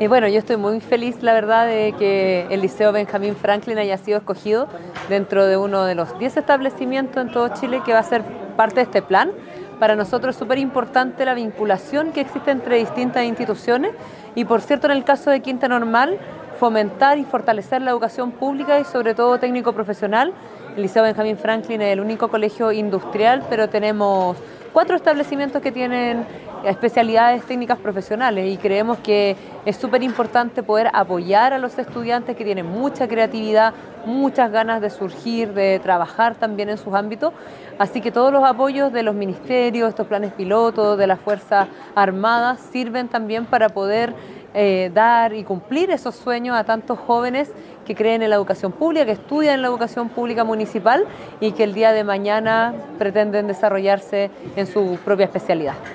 Bueno, yo estoy muy feliz, la verdad, de que el Liceo Benjamín Franklin haya sido escogido dentro de uno de los 10 establecimientos en todo Chile que va a ser parte de este plan. Para nosotros es súper importante la vinculación que existe entre distintas instituciones y, por cierto, en el caso de Quinta Normal, fomentar y fortalecer la educación pública y sobre todo técnico profesional. El Liceo Benjamín Franklin es el único colegio industrial, pero tenemos 4 establecimientos que tienen especialidades técnicas profesionales y creemos que es súper importante poder apoyar a los estudiantes que tienen mucha creatividad, muchas ganas de surgir, de trabajar también en sus ámbitos. Así que todos los apoyos de los ministerios, estos planes pilotos, de las Fuerzas Armadas, sirven también para poder dar y cumplir esos sueños a tantos jóvenes que creen en la educación pública, que estudian en la educación pública municipal y que el día de mañana pretenden desarrollarse en su propia especialidad.